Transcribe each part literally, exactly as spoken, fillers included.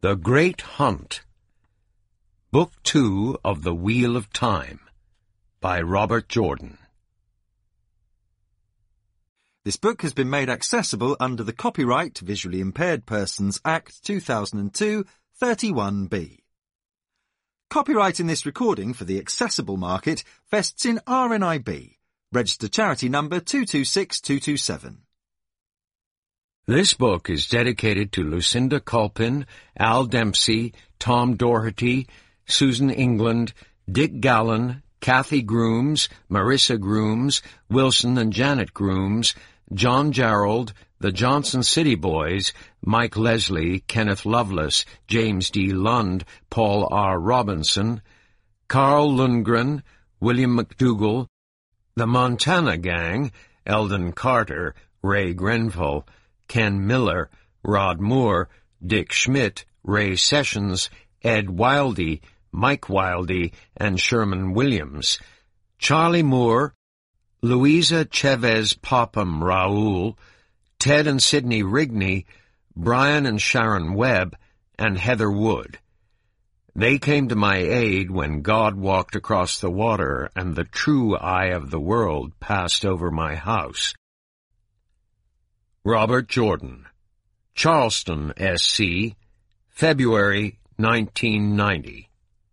The Great Hunt. Book Two of The Wheel of Time by Robert Jordan. This book has been made accessible under the Copyright Visually Impaired Persons Act two thousand two, thirty-one B. Copyright in this recording for the accessible market vests in R N I B, registered charity number two two six two two seven. This book is dedicated to Lucinda Culpin, Al Dempsey, Tom Doherty, Susan England, Dick Gallen, Kathy Grooms, Marissa Grooms, Wilson and Janet Grooms, John Gerald, the Johnson City Boys, Mike Leslie, Kenneth Lovelace, James D. Lund, Paul R. Robinson, Carl Lundgren, William McDougall, the Montana Gang, Eldon Carter, Ray Grenfell, Ken Miller, Rod Moore, Dick Schmidt, Ray Sessions, Ed Wildey, Mike Wildey, and Sherman Williams, Charlie Moore, Louisa Chavez Popham Raoul, Ted and Sidney Rigney, Brian and Sharon Webb, and Heather Wood. They came to my aid when God walked across the water and the true eye of the world passed over my house. Robert Jordan, Charleston, S C, February nineteen ninety.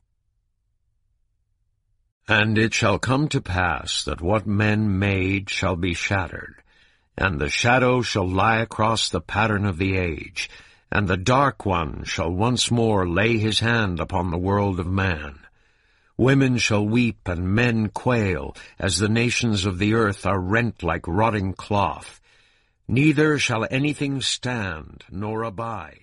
And it shall come to pass that what men made shall be shattered, and the shadow shall lie across the pattern of the age, and the dark one shall once more lay his hand upon the world of man. Women shall weep and men quail, as the nations of the earth are rent like rotting cloth. Neither shall anything stand nor abide.